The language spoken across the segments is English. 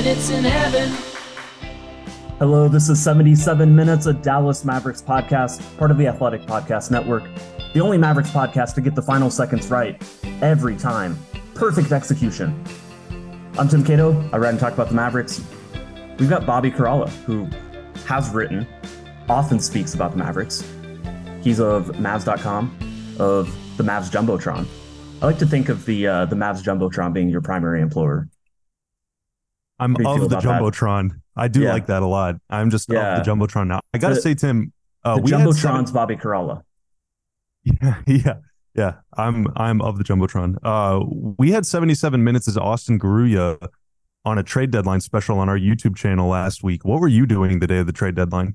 minutes in heaven. Hello, this is 77 Minutes, a Dallas Mavericks podcast, part of the Athletic Podcast Network. The only Mavericks podcast to get the final seconds right every time. Perfect execution. I'm Tim Cato. I write and talk about the Mavericks. We've got Bobby Karalla, who has written, often speaks about the Mavericks. He's of Mavs.com, of the Mavs Jumbotron. I like to think of the Mavs Jumbotron being your primary employer. I'm of the Jumbotron. That? I do like that a lot. I'm just of the Jumbotron now. I got to say, Tim, the Jumbotron's Bobby Karalla. Yeah. I'm of the Jumbotron. We had 77 minutes as Austin Garuya on a trade deadline special on our YouTube channel last week. What were you doing the day of the trade deadline?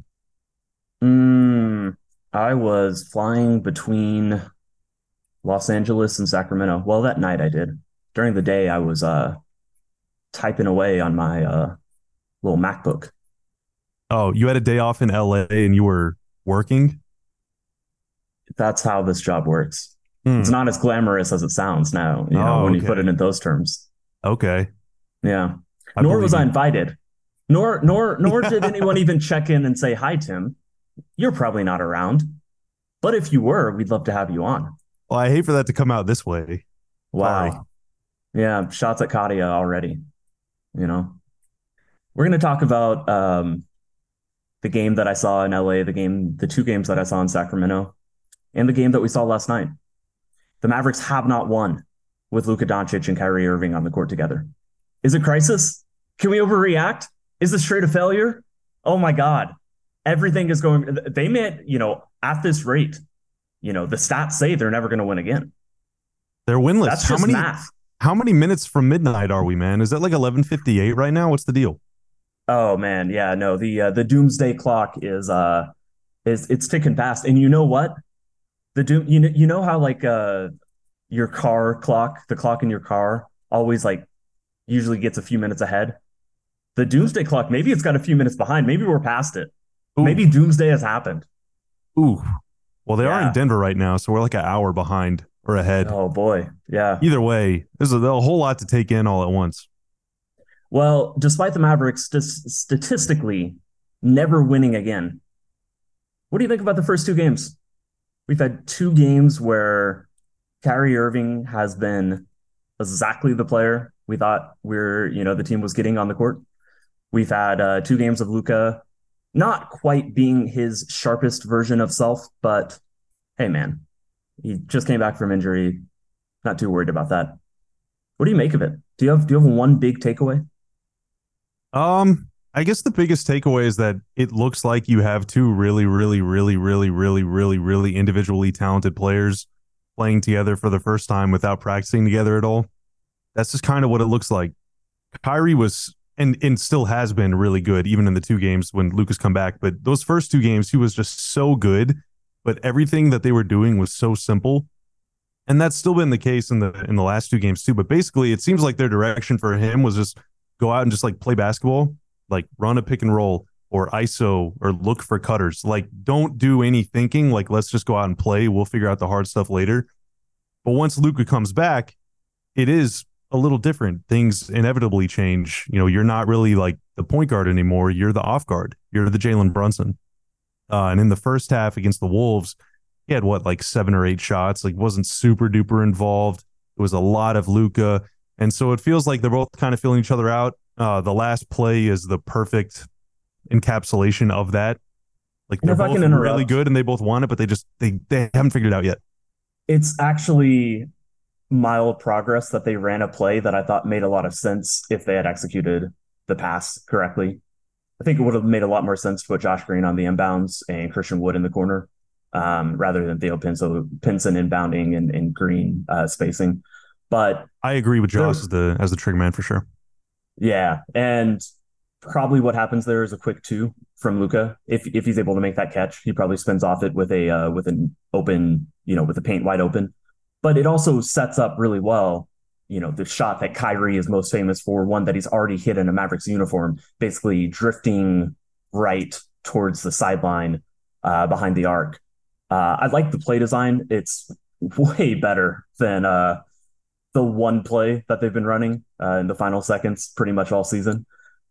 I was flying between Los Angeles and Sacramento. Well, that night I did. During the day, I was typing away on my little MacBook. Oh, you had a day off in LA and you were working? That's how this job works. It's not as glamorous as it sounds now, when you put it in those terms. Okay. Yeah. Nor was I invited. Nor did anyone even check in and say, "Hi, Tim. You're probably not around. But if you were, we'd love to have you on." Well, I hate for that to come out this way. Wow. Sorry. Yeah, shots at Katia already. We're going to talk about the game that I saw in LA, the two games that I saw in Sacramento, and the game that we saw last night. The Mavericks have not won with Luka Doncic and Kyrie Irving on the court together. Is it crisis? Can we overreact? Is this straight a failure? Oh my God. Everything is going, they meant, at this rate, the stats say they're never going to win again. They're winless. That's just math. How many minutes from midnight are we, man? Is that like 11:58 right now? What's the deal? Oh man, yeah, no. The doomsday clock is it's ticking fast. And you know what? You know how like your car clock, the clock in your car always like usually gets a few minutes ahead. The doomsday clock, maybe it's got a few minutes behind. Maybe we're past it. Ooh. Maybe doomsday has happened. Ooh. Well, they are in Denver right now, so we're like an hour behind or ahead. Oh boy. Yeah. Either way, there's a whole lot to take in all at once. Well, despite the Mavericks statistically never winning again, what do you think about the first two games? We've had two games where Kyrie Irving has been exactly the player we thought the team was getting on the court. We've had two games of Luka not quite being his sharpest version of self, but hey, man, he just came back from injury. Not too worried about that. What do you make of it? Do you have one big takeaway? I guess the biggest takeaway is that it looks like you have two really, really, really, really, really, really, really individually talented players playing together for the first time without practicing together at all. That's just kind of what it looks like. Kyrie was and still has been really good, even in the two games when Luka's come back. But those first two games, he was just so good. But everything that they were doing was so simple. And that's still been the case in the last two games too. But basically, it seems like their direction for him was just go out and just like play basketball, like run a pick and roll or ISO or look for cutters. Like don't do any thinking. Like let's just go out and play. We'll figure out the hard stuff later. But once Luka comes back, it is a little different. Things inevitably change. You're not really like the point guard anymore. You're the off guard. You're the Jalen Brunson. And in the first half against the Wolves, he had like 7 or 8 shots. Like wasn't super duper involved. It was a lot of Luka. And so it feels like they're both kind of filling each other out. The last play is the perfect encapsulation of that. Like they're both really good and they both want it, but they haven't figured it out yet. It's actually mild progress that they ran a play that I thought made a lot of sense if they had executed the pass correctly. I think it would have made a lot more sense to put Josh Green on the inbounds and Christian Wood in the corner rather than Theo Pinson inbounding and Green spacing. But I agree with Josh as the trigger man for sure. Yeah, and probably what happens there is a quick 2 from Luka. If he's able to make that catch, he probably spins off it with an open, with the paint wide open. But it also sets up really well, the shot that Kyrie is most famous for, one that he's already hit in a Mavericks uniform, basically drifting right towards the sideline behind the arc. I like the play design. It's way better than the one play that they've been running in the final seconds pretty much all season.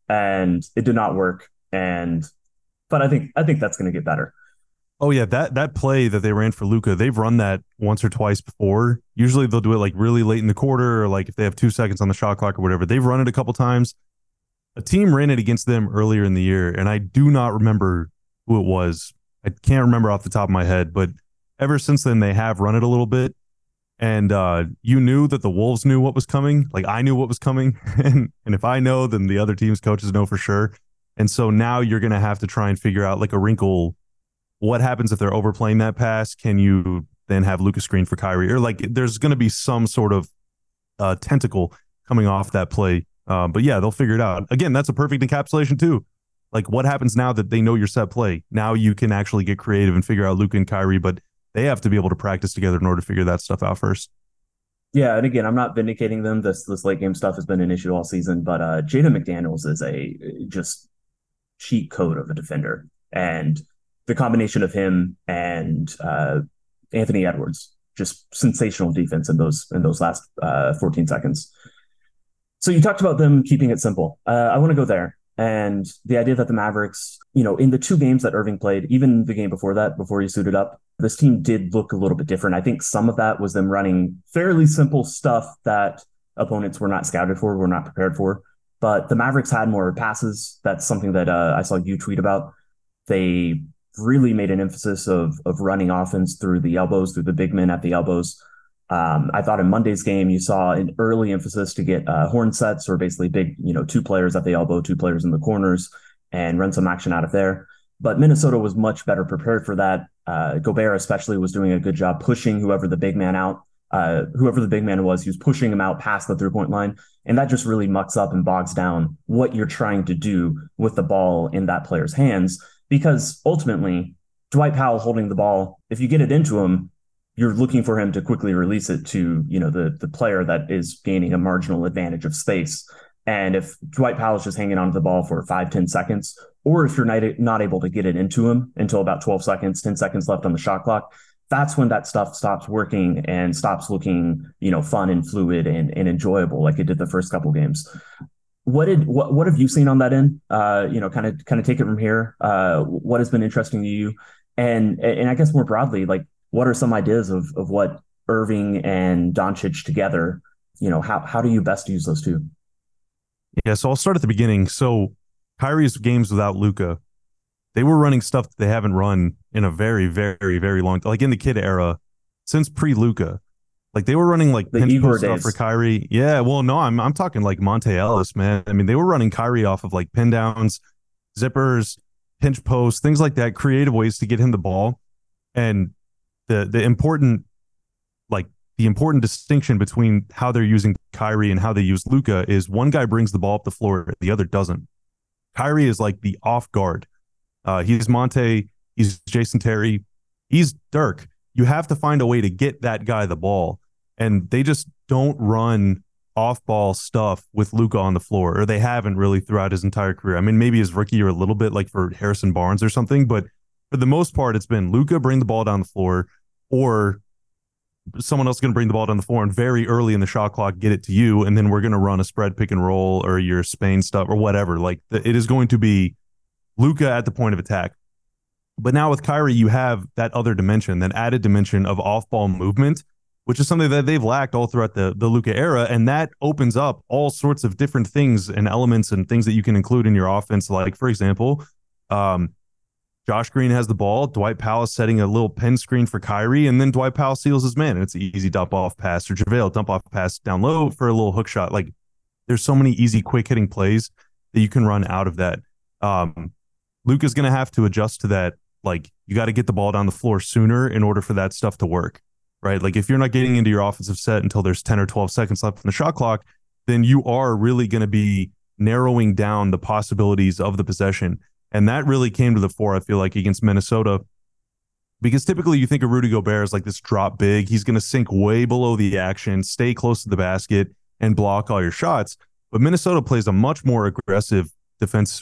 and it did not work. But I think that's going to get better. Oh yeah, that play that they ran for Luka, they've run that once or twice before. Usually they'll do it like really late in the quarter, or like if they have 2 seconds on the shot clock or whatever. They've run it a couple times. A team ran it against them earlier in the year, and I do not remember who it was. I can't remember off the top of my head, but ever since then they have run it a little bit. And you knew that the Wolves knew what was coming. Like I knew what was coming, and if I know, then the other team's coaches know for sure. And so now you're going to have to try and figure out like a wrinkle. What happens if they're overplaying that pass? Can you then have Luka screen for Kyrie? Or like there's going to be some sort of tentacle coming off that play. But yeah, they'll figure it out. Again, that's a perfect encapsulation too. Like what happens now that they know your set play? Now you can actually get creative and figure out Luka and Kyrie, but they have to be able to practice together in order to figure that stuff out first. Yeah, and again, I'm not vindicating them. This late game stuff has been an issue all season, but Jaden McDaniels is a just cheat code of a defender, and the combination of him and Anthony Edwards, just sensational defense in those last 14 seconds. So you talked about them keeping it simple. I want to go there. And the idea that the Mavericks, in the two games that Irving played, even the game before that, before he suited up, this team did look a little bit different. I think some of that was them running fairly simple stuff that opponents were not scouted for, were not prepared for. But the Mavericks had more passes. That's something that I saw you tweet about. They really made an emphasis of running offense through the elbows, through the big men at the elbows. I thought in Monday's game, you saw an early emphasis to get horn sets, or basically big, two players at the elbow, two players in the corners, and run some action out of there. But Minnesota was much better prepared for that. Gobert especially was doing a good job pushing whoever the big man was. He was pushing him out past the 3-point line. And that just really mucks up and bogs down what you're trying to do with the ball in that player's hands. Because ultimately, Dwight Powell holding the ball, if you get it into him, you're looking for him to quickly release it to, the player that is gaining a marginal advantage of space. And if Dwight Powell is just hanging onto the ball for 5-10 seconds, or if you're not able to get it into him until about 12 seconds, 10 seconds left on the shot clock, that's when that stuff stops working and stops looking, fun and fluid and enjoyable like it did the first couple games. What have you seen on that end? Kind of take it from here. What has been interesting to you? And I guess more broadly, like, what are some ideas of what Irving and Doncic together, how do you best use those two? Yeah, so I'll start at the beginning. So Kyrie's games without Luka, they were running stuff that they haven't run in a very, very, very long time, like in the kid era, since pre-Luka. Like they were running like pinch post stuff for Kyrie. Yeah, well, no, I'm talking like Monte Ellis, man. I mean, they were running Kyrie off of like pin downs, zippers, pinch posts, things like that, creative ways to get him the ball. And the important distinction between how they're using Kyrie and how they use Luka is one guy brings the ball up the floor, the other doesn't. Kyrie is like the off guard. He's Monte, he's Jason Terry, he's Dirk. You have to find a way to get that guy the ball. And they just don't run off-ball stuff with Luka on the floor, or they haven't really throughout his entire career. I mean, maybe his rookie year a little bit, like for Harrison Barnes or something, but for the most part, it's been Luka bring the ball down the floor, or someone else is going to bring the ball down the floor and very early in the shot clock get it to you, and then we're going to run a spread pick and roll or your Spain stuff or whatever. Like it is going to be Luka at the point of attack. But now with Kyrie, you have that other dimension, that added dimension of off-ball movement, which is something that they've lacked all throughout the Luka era. And that opens up all sorts of different things and elements and things that you can include in your offense. Like, for example, Josh Green has the ball. Dwight Powell is setting a little pen screen for Kyrie, and then Dwight Powell seals his man. And it's an easy dump off pass, or JaVale dump off pass down low for a little hook shot. Like, there's so many easy, quick hitting plays that you can run out of that. Luka's going to have to adjust to that. Like, you got to get the ball down the floor sooner in order for that stuff to work, right? Like, if you're not getting into your offensive set until there's 10 or 12 seconds left in the shot clock, then you are really going to be narrowing down the possibilities of the possession. And that really came to the fore, I feel like, against Minnesota, because typically you think of Rudy Gobert as like this drop big. He's going to sink way below the action, stay close to the basket, and block all your shots. But Minnesota plays a much more aggressive defense,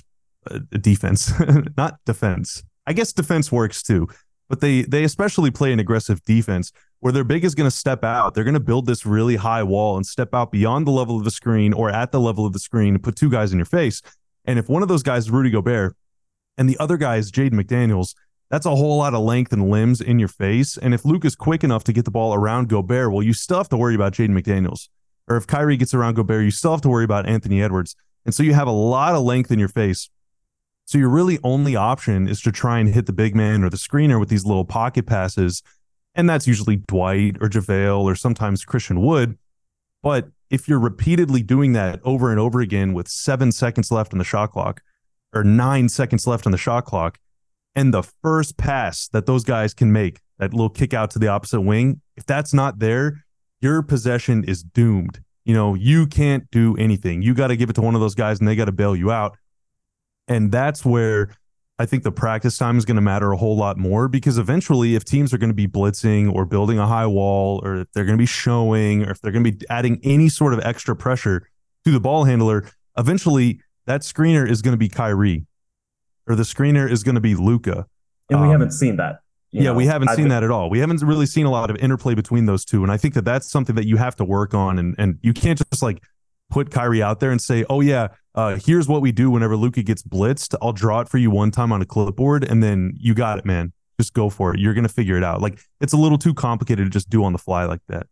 not defense. I guess defense works too, but they especially play an aggressive defense where their big is going to step out. They're going to build this really high wall and step out beyond the level of the screen or at the level of the screen and put two guys in your face. And if one of those guys is Rudy Gobert and the other guy is Jaden McDaniels, that's a whole lot of length and limbs in your face. And if Luka's quick enough to get the ball around Gobert, well, you still have to worry about Jaden McDaniels. Or if Kyrie gets around Gobert, you still have to worry about Anthony Edwards. And so you have a lot of length in your face. So your really only option is to try and hit the big man or the screener with these little pocket passes. And that's usually Dwight or JaVale or sometimes Christian Wood. But if you're repeatedly doing that over and over again with 7 seconds left on the shot clock or 9 seconds left on the shot clock, and the first pass that those guys can make, that little kick out to the opposite wing, if that's not there, your possession is doomed. You can't do anything. You got to give it to one of those guys and they got to bail you out. And that's where I think the practice time is going to matter a whole lot more, because eventually if teams are going to be blitzing or building a high wall, or if they're going to be showing, or if they're going to be adding any sort of extra pressure to the ball handler, eventually that screener is going to be Kyrie or the screener is going to be Luka. And we haven't seen that. We haven't seen that at all. We haven't really seen a lot of interplay between those two. And I think that that's something that you have to work on. And you can't just like put Kyrie out there and say, oh yeah, here's what we do whenever Luka gets blitzed. I'll draw it for you one time on a clipboard and then you got it, man. Just go for it. You're going to figure it out. Like, it's a little too complicated to just do on the fly like that.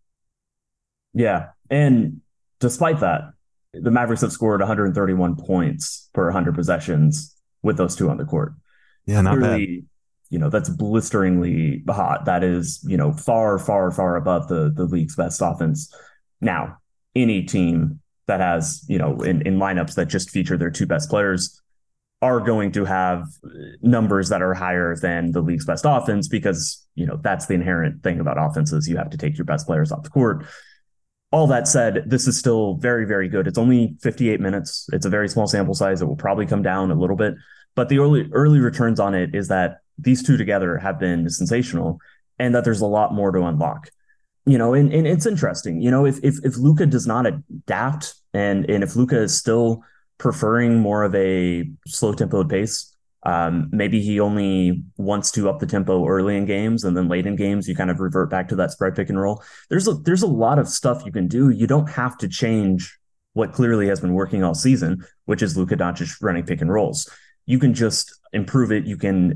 Yeah. And despite that, the Mavericks have scored 131 points per 100 possessions with those two on the court. Yeah, not bad. That's blisteringly hot. That is, far, far, far above the league's best offense. Now, any team that has, in lineups that just feature their two best players are going to have numbers that are higher than the league's best offense, because, that's the inherent thing about offenses. You have to take your best players off the court. All that said, this is still very, very good. It's only 58 minutes. It's a very small sample size. It will probably come down a little bit, but the early returns on it is that these two together have been sensational, and that there's a lot more to unlock. And it's interesting, if Luka does not adapt, and if Luka is still preferring more of a slow tempoed pace, maybe he only wants to up the tempo early in games, and then late in games you kind of revert back to that spread pick and roll. There's a lot of stuff you can do. You don't have to change what clearly has been working all season, which is Luka Doncic running pick and rolls. You can just improve it. You can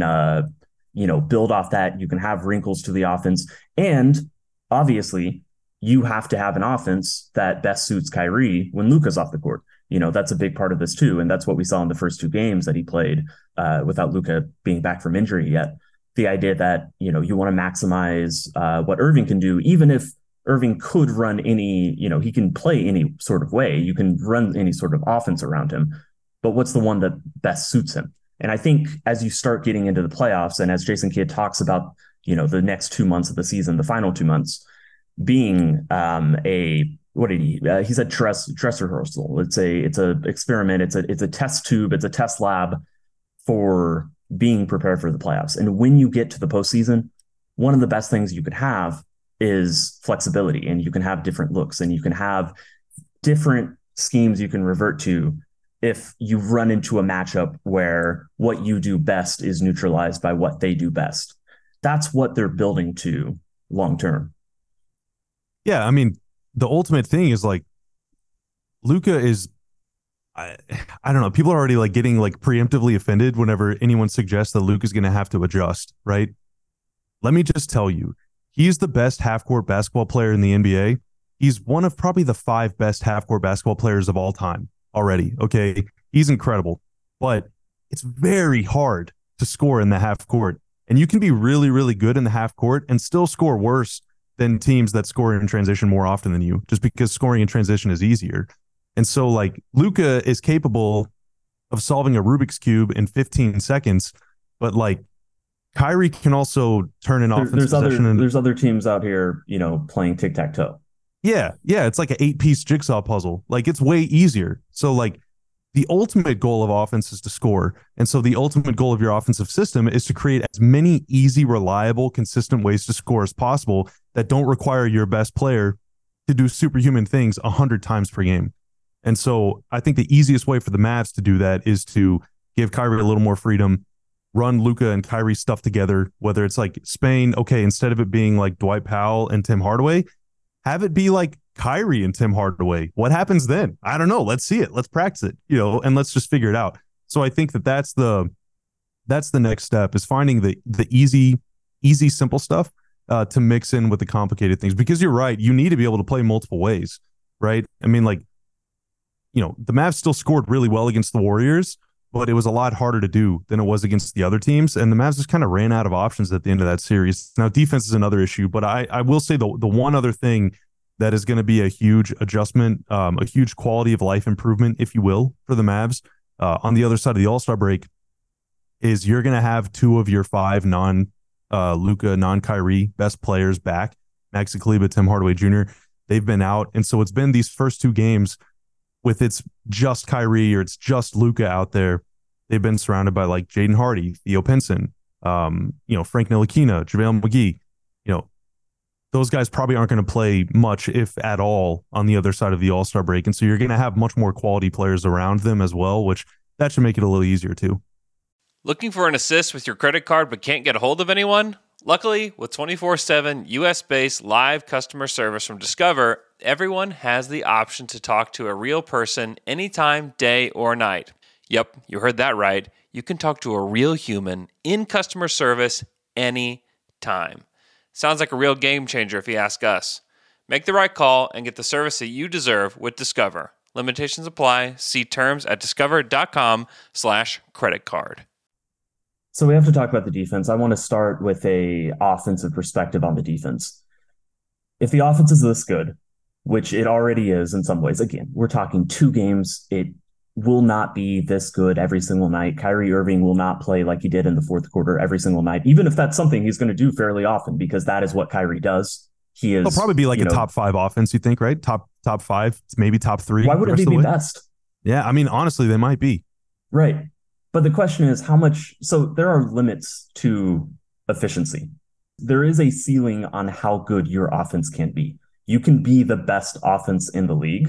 build off that. You can have wrinkles to the offense, and obviously you have to have an offense that best suits Kyrie when Luka's off the court. That's a big part of this too. And that's what we saw in the first two games that he played without Luka being back from injury yet. The idea that, you want to maximize what Irving can do, even if Irving could run he can play any sort of way. You can run any sort of offense around him, but what's the one that best suits him? And I think as you start getting into the playoffs, and as Jason Kidd talks about, the next 2 months of the season, the final 2 months being he said dress rehearsal. It's a experiment. It's a test tube. It's a test lab for being prepared for the playoffs. And when you get to the postseason, one of the best things you could have is flexibility, and you can have different looks, and you can have different schemes you can revert to if you run into a matchup where what you do best is neutralized by what they do best. That's what they're building to long term. Yeah, I mean, the ultimate thing is like Luka is, I don't know. People are already like getting like preemptively offended whenever anyone suggests that Luka is going to have to adjust, right? Let me just tell you, he's the best half-court basketball player in the NBA. He's one of probably the 5 best half-court basketball players of all time already. Okay, he's incredible, but it's very hard to score in the half court, and you can be really, really good in the half court and still score worse than teams that score in transition more often than you, just because scoring in transition is easier. And so like Luka is capable of solving a Rubik's Cube in 15 seconds, but like Kyrie can also turn an offense possession. There's other teams out here, playing tic-tac-toe. Yeah. It's like an 8-piece jigsaw puzzle. Like, it's way easier. So like the ultimate goal of offense is to score. And so the ultimate goal of your offensive system is to create as many easy, reliable, consistent ways to score as possible that don't require your best player to do superhuman things 100 times per game. And so I think the easiest way for the Mavs to do that is to give Kyrie a little more freedom, run Luka and Kyrie stuff together, whether it's like Spain, okay, instead of it being like Dwight Powell and Tim Hardaway, have it be like Kyrie and Tim Hardaway. What happens then? I don't know. Let's see it. Let's practice it, and let's just figure it out. So I think that's the next step, is finding the easy, simple stuff to mix in with the complicated things. Because you're right, you need to be able to play multiple ways, right? I mean, like, the Mavs still scored really well against the Warriors, but it was a lot harder to do than it was against the other teams. And the Mavs just kind of ran out of options at the end of that series. Now, defense is another issue, but I will say the one other thing that is going to be a huge adjustment, a huge quality of life improvement, if you will, for the Mavs on the other side of the All-Star break, is you're going to have 2 of your 5 non-Luka, non-Kyrie best players back. Maxi Kleber, Tim Hardaway Jr., they've been out. And so it's been these first 2 games with it's just Kyrie or it's just Luka out there. They've been surrounded by like Jaden Hardy, Theo Pinson, Frank Ntilikina, JaVale McGee. Those guys probably aren't going to play much, if at all, on the other side of the All-Star break. And so you're going to have much more quality players around them as well, which that should make it a little easier too. Looking for an assist with your credit card but can't get a hold of anyone? Luckily, with 24/7 US-based live customer service from Discover, everyone has the option to talk to a real person anytime, day or night. Yep, you heard that right. You can talk to a real human in customer service anytime. Sounds like a real game changer if you ask us. Make the right call and get the service that you deserve with Discover. Limitations apply. See terms at discover.com/creditcard. So we have to talk about the defense. I want to start with a offensive perspective on the defense. If the offense is this good, which it already is in some ways, again, we're talking 2 games. It will not be this good every single night. Kyrie Irving will not play like he did in the fourth quarter every single night, even if that's something he's going to do fairly often, because that is what Kyrie does. He'll probably be like a top 5 offense, you think, right? Top 5, maybe top 3. Why wouldn't they be best? Yeah, I mean, honestly, they might be. Right. But the question is how much. So there are limits to efficiency. There is a ceiling on how good your offense can be. You can be the best offense in the league,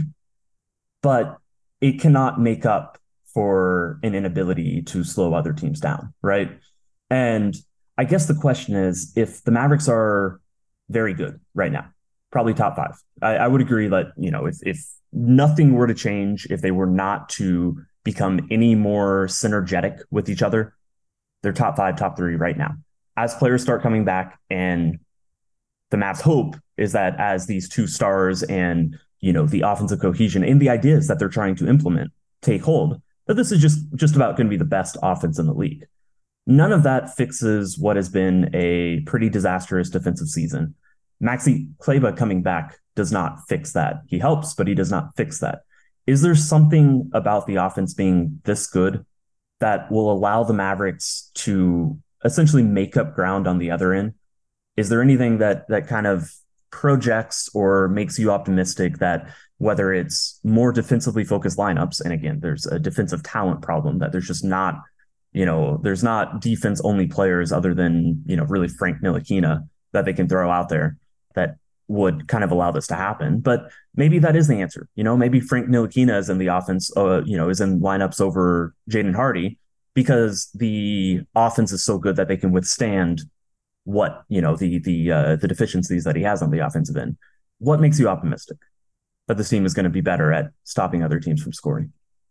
but it cannot make up for an inability to slow other teams down, right? And I guess the question is, if the Mavericks are very good right now, probably top 5, I would agree that, if nothing were to change, if they were not to become any more synergetic with each other, they're top 5, top 3 right now. As players start coming back, and the Mavs' hope is that as these 2 stars and the offensive cohesion and the ideas that they're trying to implement take hold, that this is just about going to be the best offense in the league. None of that fixes what has been a pretty disastrous defensive season. Maxi Kleber coming back does not fix that. He helps, but he does not fix that. Is there something about the offense being this good that will allow the Mavericks to essentially make up ground on the other end? Is there anything that kind of projects or makes you optimistic that whether it's more defensively focused lineups, and again, there's a defensive talent problem, that there's just not, there's not defense only players other than, really Frank Ntilikina that they can throw out there that would kind of allow this to happen. But maybe that is the answer. Maybe Frank Ntilikina is in the offense, is in lineups over Jaden Hardy because the offense is so good that they can withstand what, the deficiencies that he has on the offensive end. What makes you optimistic that this team is going to be better at stopping other teams from scoring?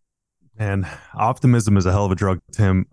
And optimism is a hell of a drug, Tim.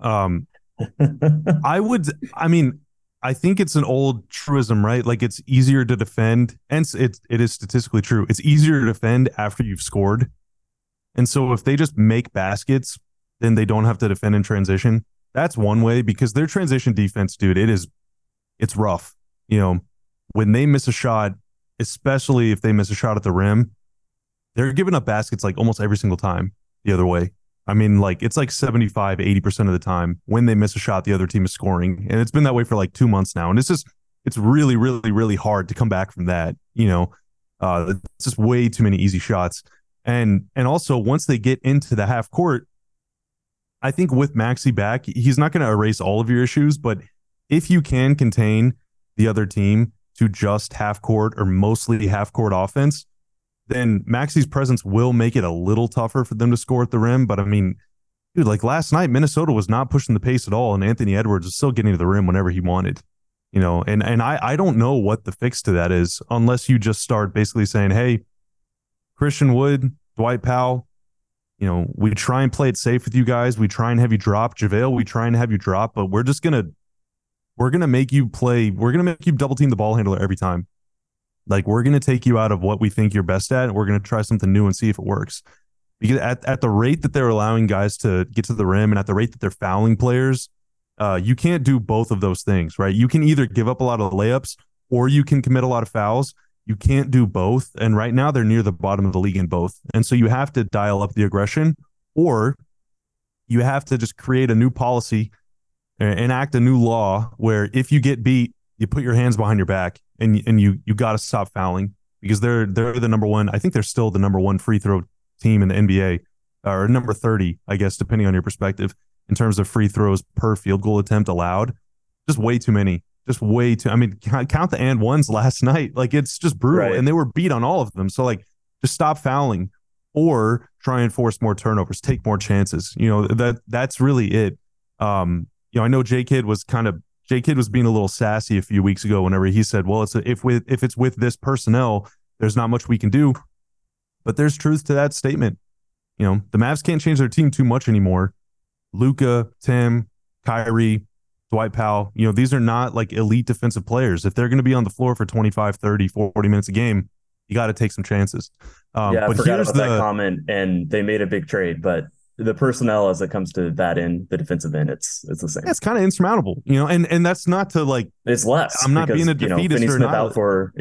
I think it's an old truism, right? Like, it's easier to defend, and it is statistically true. It's easier to defend after you've scored. And so if they just make baskets, then they don't have to defend in transition. That's one way, because their transition defense, dude, it's rough. When they miss a shot, especially if they miss a shot at the rim, they're giving up baskets like almost every single time the other way. I mean, like, it's like 75, 80% of the time when they miss a shot, the other team is scoring. And it's been that way for like 2 months now. And it's really, really, really hard to come back from that. It's just way too many easy shots. And also, once they get into the half court, I think with Maxi back, he's not going to erase all of your issues. But if you can contain the other team to just half court or mostly half court offense, then Maxi's presence will make it a little tougher for them to score at the rim. But I mean, dude, like last night, Minnesota was not pushing the pace at all, and Anthony Edwards was still getting to the rim whenever he wanted. And I don't know what the fix to that is, unless you just start basically saying, hey, Christian Wood, Dwight Powell, we try and play it safe with you guys. We try and have you drop. JaVale, we try and have you drop, but we're going to make you play. We're going to make you double team the ball handler every time. Like, we're going to take you out of what we think you're best at, and we're going to try something new and see if it works. Because at the rate that they're allowing guys to get to the rim and at the rate that they're fouling players, you can't do both of those things, right? You can either give up a lot of layups or you can commit a lot of fouls. You can't do both. And right now they're near the bottom of the league in both. And so you have to dial up the aggression, or you have to just create a new policy, enact a new law where if you get beat, you put your hands behind your back and you got to stop fouling, because they're the number one. I think they're still the number one free throw team in the NBA, or number 30, I guess, depending on your perspective, in terms of free throws per field goal attempt allowed. Just way too many. Just way too. I mean, count the and ones last night. Like, it's just brutal. Right. And they were beat on all of them. So, like, just stop fouling or try and force more turnovers, take more chances. That's really it. I know J-Kid was being a little sassy a few weeks ago whenever he said, well, if it's with this personnel, there's not much we can do. But there's truth to that statement. The Mavs can't change their team too much anymore. Luka, Tim, Kyrie, Dwight Powell, these are not like elite defensive players. If they're going to be on the floor for 25, 30, 40 minutes a game, you got to take some chances. I forgot about that comment, and they made a big trade, but the personnel as it comes to that end, the defensive end, it's the same. It's kind of insurmountable, and that's not to like, it's less. I'm not being a defeatist. Finney Smith out for,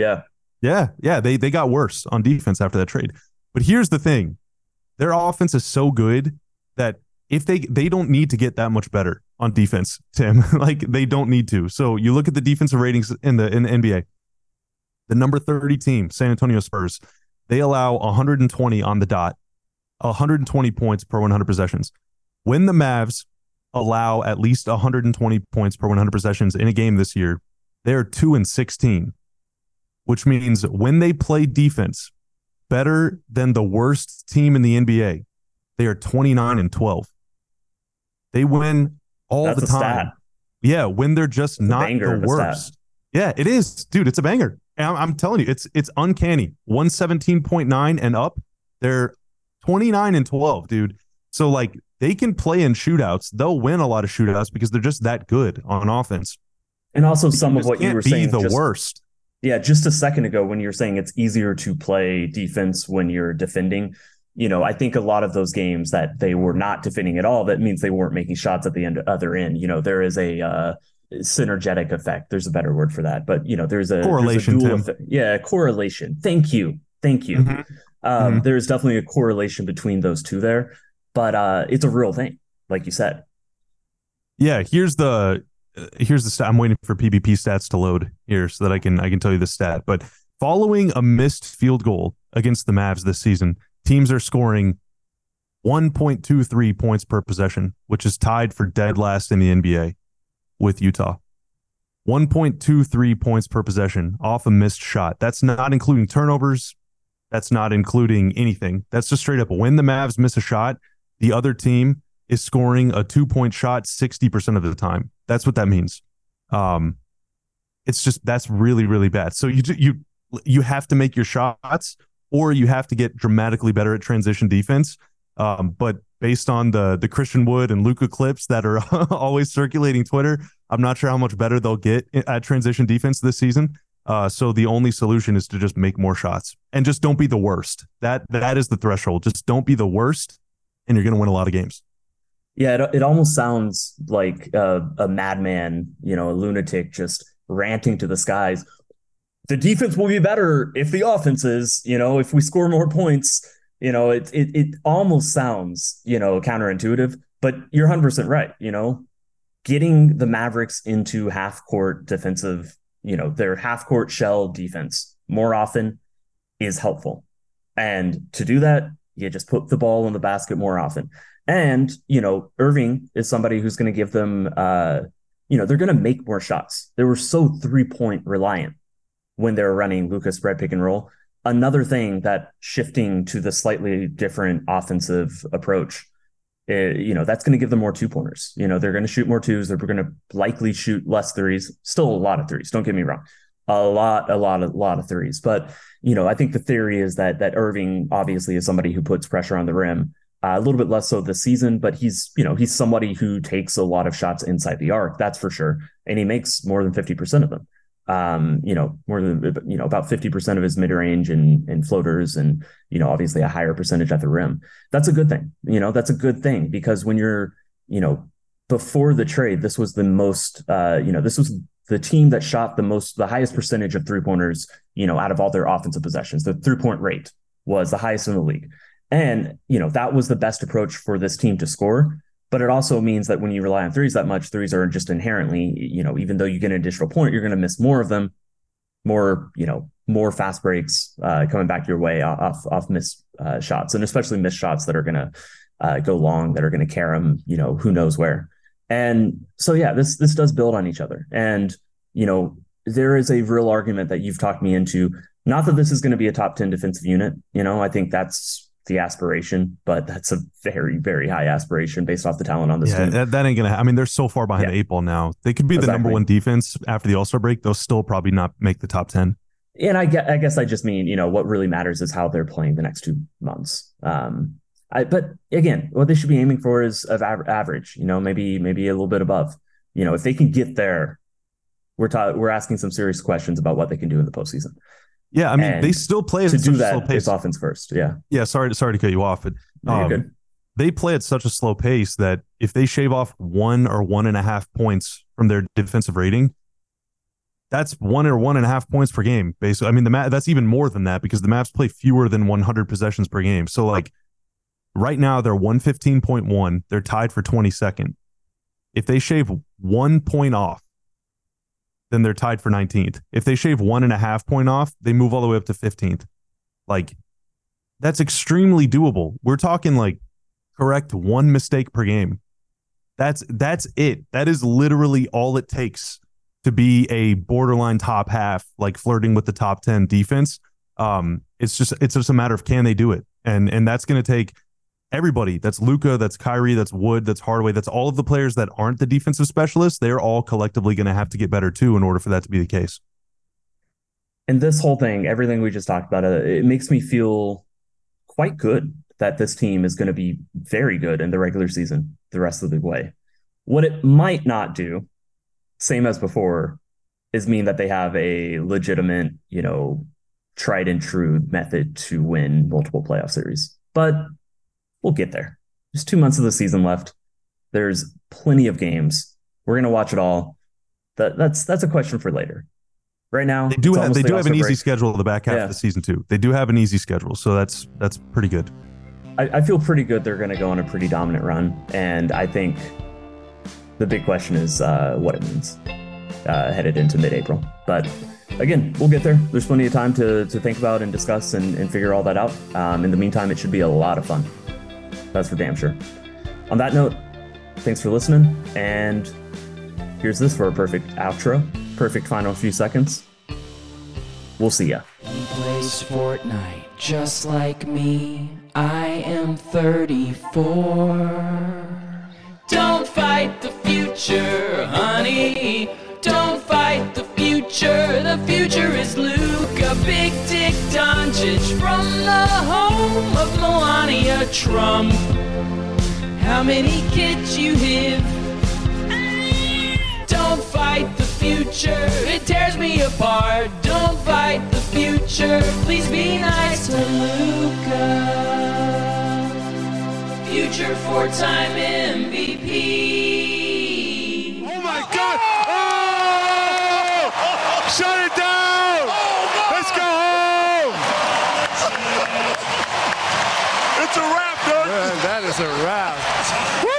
they got worse on defense after that trade. But here's the thing. Their offense is so good that if they don't need to get that much better on defense, Tim, like, they don't need to. So you look at the defensive ratings in the NBA, the number 30 team, San Antonio Spurs, they allow 120 on the dot, 120 points per 100 possessions. When the Mavs allow at least 120 points per 100 possessions in a game this year, they're 2-16, which means when they play defense better than the worst team in the NBA, they are 29-12. They win all the time. Stat. Yeah, when they're just not the worst. Yeah, it is, dude. It's a banger. And I'm telling you, it's uncanny. 117.9 and up. They're 29-12, dude. So, like, they can play in shootouts. They'll win a lot of shootouts because they're just that good on offense. And also, some of what you were saying, the worst. Yeah, just a second ago when you were saying it's easier to play defense when you're defending. I think a lot of those games that they were not defending at all, that means they weren't making shots at the other end. There is a synergetic effect. There's a better word for that, but there's a correlation. There's a dual effect. Yeah, correlation. Thank you. Mm-hmm. There's definitely a correlation between those two there, but it's a real thing, like you said. Yeah, here's the stat. I'm waiting for PBP stats to load here so that I can tell you the stat. But following a missed field goal against the Mavs this season, teams are scoring 1.23 points per possession, which is tied for dead last in the NBA with Utah. 1.23 points per possession off a missed shot. That's not including turnovers. That's not including anything. That's just straight up. When the Mavs miss a shot, the other team is scoring a 2-point shot 60% of the time. That's what that means. It's just, that's really, really bad. So you have to make your shots, or you have to get dramatically better at transition defense. But based on the Christian Wood and Luka clips that are always circulating Twitter, I'm not sure how much better they'll get at transition defense this season. So the only solution is to just make more shots and just don't be the worst. That is the threshold. Just don't be the worst, and you're going to win a lot of games. Yeah, it almost sounds like a madman, a lunatic just ranting to the skies. The defense will be better if the offense is, if we score more points. It almost sounds, counterintuitive, but you're 100% right. Getting the Mavericks into half court defensive, their half court shell defense more often is helpful. And to do that, you just put the ball in the basket more often. And, Irving is somebody who's going to give them, they're going to make more shots. They were so 3-point reliant when they're running Luka spread pick and roll. Another thing that shifting to the slightly different offensive approach, that's going to give them more 2-pointers. They're going to shoot more twos. They're going to likely shoot less threes. Still a lot of threes. Don't get me wrong. a lot of threes. But, I think the theory is that Irving obviously is somebody who puts pressure on the rim. A little bit less so this season, but he's somebody who takes a lot of shots inside the arc, that's for sure. And he makes more than 50% of them. More than, about 50% of his mid-range and floaters, and, obviously a higher percentage at the rim. That's a good thing. That's a good thing, because when you're, before the trade, this was the most, this was the team that shot the highest percentage of 3-pointers, out of all their offensive possessions. The 3-point rate was the highest in the league. And, that was the best approach for this team to score. But it also means that when you rely on threes that much, threes are just inherently, even though you get an additional point, you're going to miss more of them, more fast breaks coming back your way off missed shots, and especially missed shots that are going to go long, that are going to carry them, who knows where. And so, yeah, this does build on each other. And, there is a real argument that you've talked me into, not that this is going to be a top 10 defensive unit. I think that's the aspiration, but that's a very, very high aspiration based off the talent on this team. That ain't gonna happen. I mean, they're so far behind the 8 ball now. They could be the number one defense after the All-Star break. They'll still probably not make the top 10. And I guess I just mean, what really matters is how they're playing the next 2 months. But again, what they should be aiming for is average, maybe a little bit above. If they can get there, we're asking some serious questions about what they can do in the postseason. Yeah, I mean, they still play at such a slow pace. It's offense first. Yeah. Yeah. Sorry to cut you off, but You're good. They play at such a slow pace that if they shave off 1 or 1.5 points from their defensive rating, that's 1 or 1.5 points per game. Basically, I mean, that's even more than that, because the Mavs play fewer than 100 possessions per game. So, like, right now they're 115.1. They're tied for 22nd. If they shave 1 point off, then they're tied for 19th. If they shave 1.5 point off, they move all the way up to 15th. Like, that's extremely doable. We're talking like correct 1 mistake per game. That's it. That is literally all it takes to be a borderline top half, like flirting with the top 10 defense. It's just a matter of, can they do it? And that's going to take everybody. That's Luka, that's Kyrie, that's Wood, that's Hardaway, that's all of the players that aren't the defensive specialists. They're all collectively going to have to get better too in order for that to be the case. And this whole thing, everything we just talked about, it makes me feel quite good that this team is going to be very good in the regular season the rest of the way. What it might not do, same as before, is mean that they have a legitimate, tried and true method to win multiple playoff series. But we'll get there. There's 2 months of the season left. There's plenty of games. We're going to watch it all. That's a question for later. Right now, they do have an easy schedule in the back half of the season too. They do have an easy schedule, so that's pretty good. I feel pretty good. They're going to go on a pretty dominant run, and I think the big question is what it means headed into mid-April. But again, we'll get there. There's plenty of time to think about and discuss and figure all that out. In the meantime, it should be a lot of fun. That's for damn sure. On that note, thanks for listening. And here's this for a perfect outro. Perfect final few seconds. We'll see ya. He plays Fortnite just like me. I am 34. Don't fight the future, honey. Don't fight the future. The future is Luka, Big Dick Doncic from the home of Melania Trump. How many kids you have? Don't fight the future. It tears me apart. Don't fight the future. Please be nice to Luka. Future 4-time MVP. Oh my God! Oh! Shut it down! Let's go home! It's a wrap, dude. Man, that is a wrap.